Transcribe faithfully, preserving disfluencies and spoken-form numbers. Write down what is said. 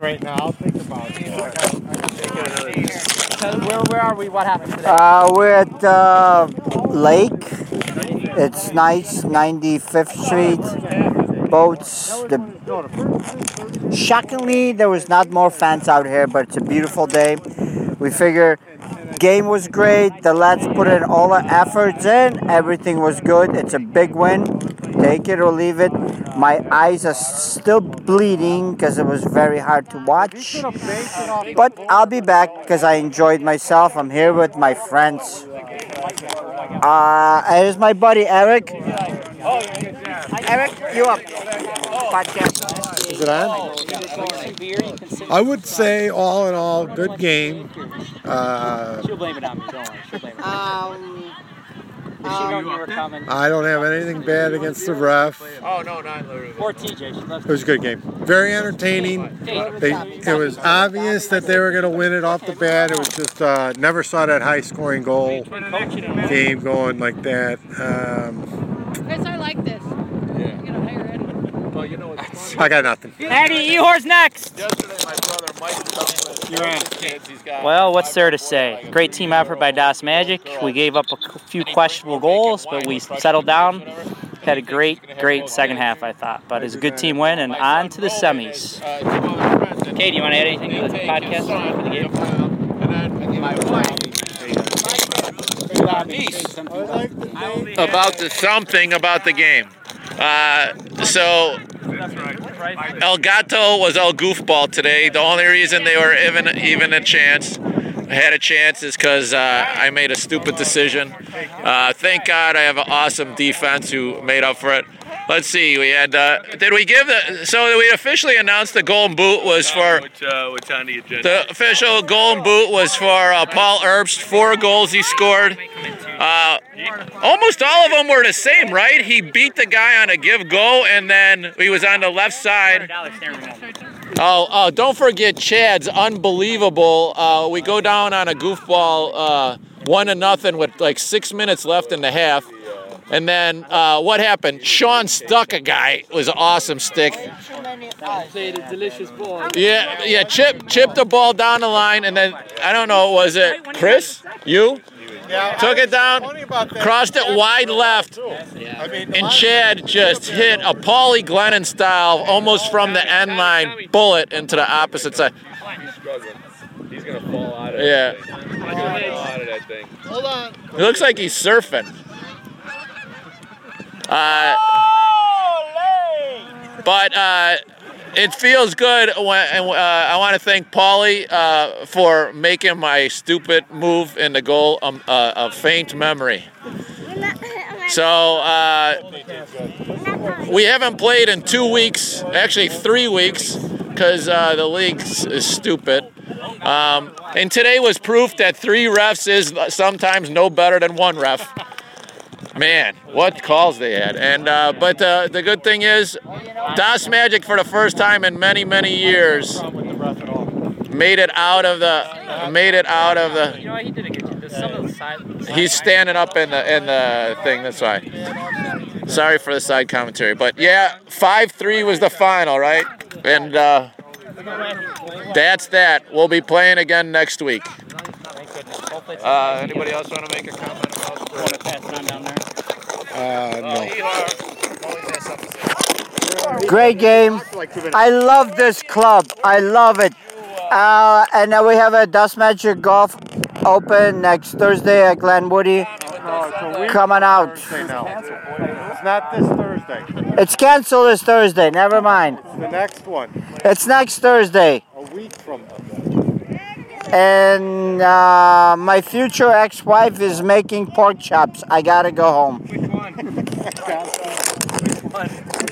Right now, I'll think about it. Where, where are we? What happened today? Uh, we're at uh, Lake. It's nice, ninety-fifth Street. Boats. The... Shockingly, there was not more fans out here, but it's a beautiful day. We figure game was great. The lads put in all the efforts in. Everything was good. It's a big win. Take it or leave it. My eyes are still bleeding because it was very hard to watch. But I'll be back because I enjoyed myself. I'm here with my friends. Uh, here's my buddy Eric. Eric, you up? Podcast. Is it on? I would say, all in all, good game. Uh, She'll blame it on me. Don't worry. She'll blame it on me. Um, If she knows you were coming. I don't have anything bad against the ref. Oh no, not literally. Or T J. She loves It was a good game. Very entertaining. They, it was obvious that they were going to win it off the bat. It was just, uh, never saw that high-scoring goal game going like that. Um, Chris, I like this. Yeah. I'm gonna hire Eddie. Well, you know what's I got nothing. Eddie, Ehor's next. Yesterday, my brother Mike You're in. kids, he's got Well, what's there to say? Great team effort by Das Magic. We gave up a few questionable goals, but we settled down. Had a great, great second half, I thought. But it was a good team win, and on to the semis. Kate, do you want to add anything to the podcast for the game? about the something about the game. Uh, so El Gato was all goofball today. The only reason they were even even a chance, had a chance, is because uh, I made a stupid decision. Uh, thank God I have an awesome defense who made up for it. Let's see. We had. Uh, did we give the? So we officially announced the golden boot was for. Which, uh, which on the agenda? The official golden boot was for uh, Paul Herbst. Four goals he scored. Uh, almost all of them were the same, right? He beat the guy on a give go, and then he was on the left side. Oh, oh! Don't forget Chad's unbelievable. Uh, we go down on a goofball, uh, one to nothing with like six minutes left in the half. And then uh, what happened? Sean stuck a guy. It was an awesome stick. Played a delicious ball. Yeah, yeah. Chip, chipped the ball down the line, and then I don't know. Was it Chris? You? Yeah, Took it down, crossed it wide left, and Chad just hit a Paulie Glennon style, almost from the end line, bullet into the opposite side. He's going to fall out of it. Yeah. He's going to fall out of that thing. Hold on. It looks like he's surfing. Uh, but uh, it feels good when uh, I want to thank Paulie uh, for making my stupid move in the goal um, uh, a faint memory. So uh, we haven't played in two weeks, actually three weeks, because uh, the league is stupid. Um, and today was proof that three refs is sometimes no better than one ref. Man, what calls they had. And uh, but uh, the good thing is, Das Magic for the first time in many, many years made it out of the made it out of the. You know, he did a good job. Some of the side. He's standing up in the in the thing. That's why. Sorry for the side commentary, but yeah, five three was the final, right? And uh, that's that. We'll be playing again next week. Uh, anybody else want to make a comment about the... Want to pass it on down there? Uh, no. great game. I love this club. I love it. Uh, and now we have a Das Magic Golf Open next Thursday at Glen Woody. Coming out. It's not this Thursday. It's canceled this Thursday. Never mind. It's the next one. It's next Thursday. A week from now. And uh, my future ex-wife is making pork chops. I gotta go home. Which one? Which one?